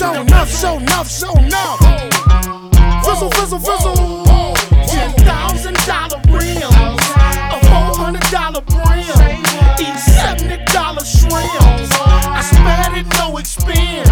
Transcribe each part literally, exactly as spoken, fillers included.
show enough, show enough, show enough. Fizzle, fizzle, fizzle. Ten thousand dollar rims, a four hundred dollar brim, eat seventy dollar shrimps. I spared it, no expense.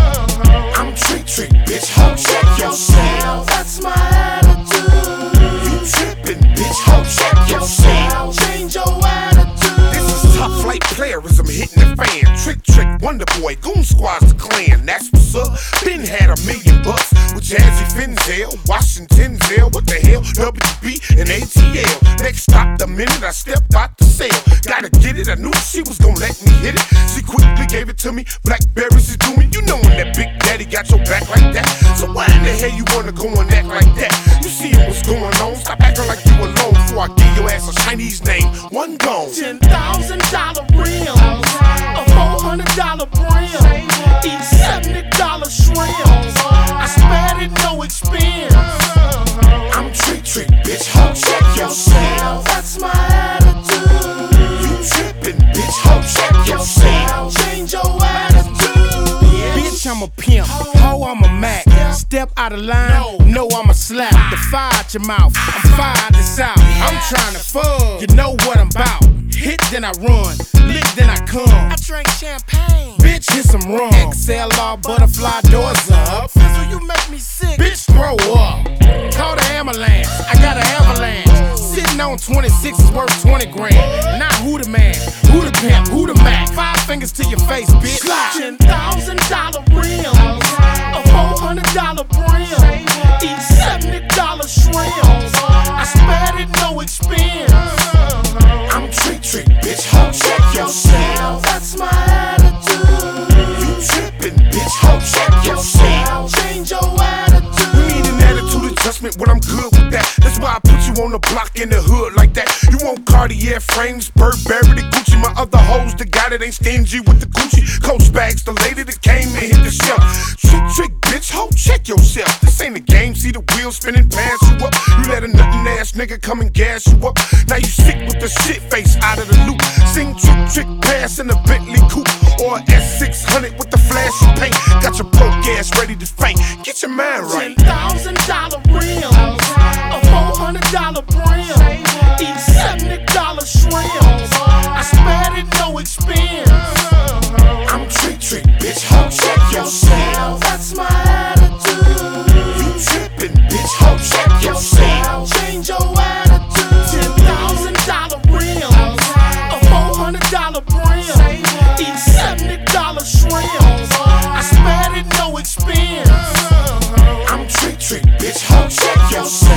I'm trick, trick, bitch. Ho, check yourself. That's my attitude. You trippin', bitch. Ho, check yourself. Change your attitude. This is top flight playerism hitting the fan. Trick, trick, Wonder Boy, Goon Squad's the clan. That's what's up. Been had a million bucks with Jazzy Finzel, Washington Zell. What the hell? W B and A T L. Next stop, the minute I stepped out the cell. Gotta get it. I knew she was gonna let me hit it. She quickly gave it to me. Blackberries is doing. You know when that Big Daddy got your back like that. So why in the hell you wanna go and act like that? You see what's going on? Stop acting like you alone before I give your ass a Chinese name. One gone. Ten thousand dollar rims, a four hundred dollar brim, eat seventy dollar shrimps. I spared it, no expense. I'm trick, trick, bitch. Ho, check yourself. That's my attitude. You trippin', bitch. Ho, check yourself. Change your attitude. Bitch, I'm a pimp. Ho, I'm a Mac. Step out of line, know I'm a slap. The fire out your mouth, I'm fired this out. I'm trying to fuck, you know what I'm about. Hit, then I run, lick, then I come. I drink champagne, bitch, hit some rum. X L R butterfly doors up. Fizzle, you make me sick, bitch, throw up. Call the ambulance, I got an avalanche. Sitting on twenty-six is worth twenty grand. Now who the man, who the pimp, who the Mac? Five fingers to your face, bitch. Ten thousand dollar rims, a four hundred dollar brim, eat seventy dollar shrimps. I spared it, no expense. I'm trick, trick, bitch. Ho, check yourself. That's my attitude. You trippin', bitch. Ho, check yourself. Change your attitude. We need an attitude adjustment, but I'm good with that. That's why I put you on the block in the hood like that. You want Cartier frames, Burberry, the Gucci. My other hoes, the guy that ain't stingy with the Gucci. Coach bags, the lady that came and hit the shelf. Trick, trick, bitch. Ho, check yourself. This ain't a game. See the wheels spinning, pass you up. You let a nothing ass nigga come and gas you up. Now you sick with the shit face out of the loop. Sing trick, trick, pass in a Bentley coupe or S six hundred with the flashy paint. Got your broke ass ready to faint. Get your mind right. Ten thousand dollar rims, a four hundred dollar brim, eat seventy dollar shrimps. I spared it, no expense. I'm trick, trick, bitch. Ho, check yourself. That's my attitude. You trippin', bitch. Ho, check yourself. Change your attitude. Ten thousand dollar rims, a four hundred dollar brim, eat seventy dollar shrimps. I spared it, no expense. I'm trick, trick, bitch. Ho, check yourself.